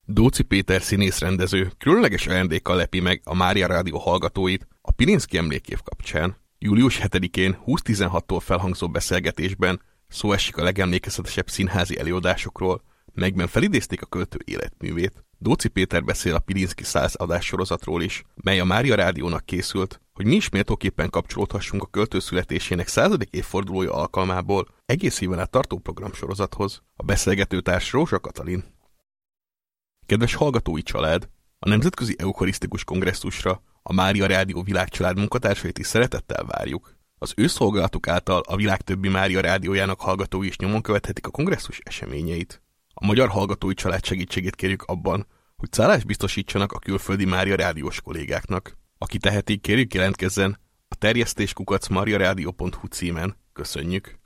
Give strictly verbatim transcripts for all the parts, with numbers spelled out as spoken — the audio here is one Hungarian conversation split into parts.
Dóczy Péter színészrendező különleges ajándékkal lepi meg a Mária Rádió hallgatóit a Pilinszky emlékév kapcsán. július hetedikén húsz tizenhattól felhangzó beszélgetésben szó esik a legemlékezetesebb színházi előadásokról, melyekben felidézték a költő életművét. Dóczy Péter beszél a Pilinszky száz adássorozatról is, mely a Mária Rádiónak készült, hogy mi is méltóképpen kapcsolódhassunk a költő születésének századik évfordulója alkalmából egész éven át tartó programsorozathoz. A beszélgetőtárs Rózsa Katalin. Kedves hallgatói család! A Nemzetközi Eukarisztikus Kongresszusra a Mária Rádió világcsalád munkatársait is szeretettel várjuk. Az ő szolgálatuk által a világ többi Mária Rádiójának hallgatói is nyomon követhetik a kongresszus eseményeit. A magyar hallgatói család segítségét kérjük abban, hogy szállást biztosítsanak a külföldi Mária Rádiós kollégáknak. Aki teheti, kérjük jelentkezzen a terjesztés kukac mariaradio pont hu címen. Köszönjük!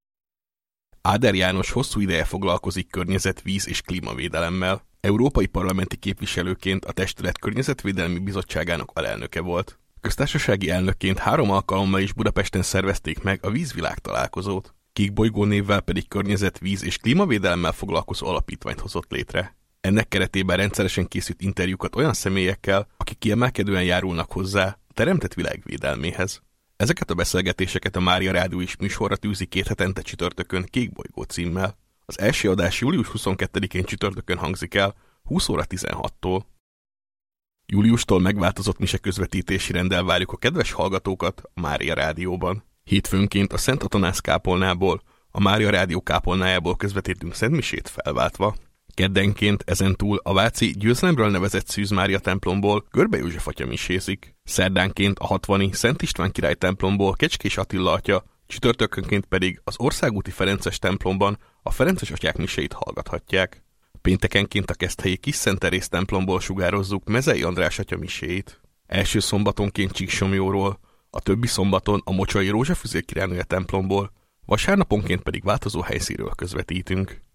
Áder János hosszú ideje foglalkozik környezet-, víz- és klímavédelemmel. Európai parlamenti képviselőként a Testület Környezetvédelmi Bizottságának alelnöke volt. Köztársasági elnökként három alkalommal is Budapesten szervezték meg a vízvilág találkozót. Kék bolygó névvel pedig környezet-, víz- és klímavédelemmel foglalkozó alapítványt hozott létre. Ennek keretében rendszeresen készült interjúkat olyan személyekkel, akik kiemelkedően járulnak hozzá a teremtett világ védelméhez. Ezeket a beszélgetéseket a Mária Rádió is műsorra tűzi két hetente csütörtökön Kék bolygó címmel. Az első adás július huszonkettedikén csütörtökön hangzik el, húsz óra tizenhattól. Júliustól megváltozott mise közvetítési renddel várjuk a kedves hallgatókat a Mária Rádióban. Hétfőnként a Szent Atanász kápolnából, a Mária Rádió kápolnájából közvetítünk szentmisét felváltva. Keddenként ezentúl a váci Győzelemről nevezett Szűz Mária templomból Görbe József atya misézik. Szerdánként a hatvani Szent István király templomból Kecskés Attila atya, csütörtökönként pedig az Országúti Ferences templomban a Ferences atyák miséit hallgathatják. Péntekenként a Keszthelyi Kis Szent Teréz templomból sugározzuk Mezei András atya miséit. Első szombatonként Csíksomjóról, a többi szombaton a Mocsai Rózsafüzér királynője templomból, vasárnaponként pedig változó helyszínről közvetítünk.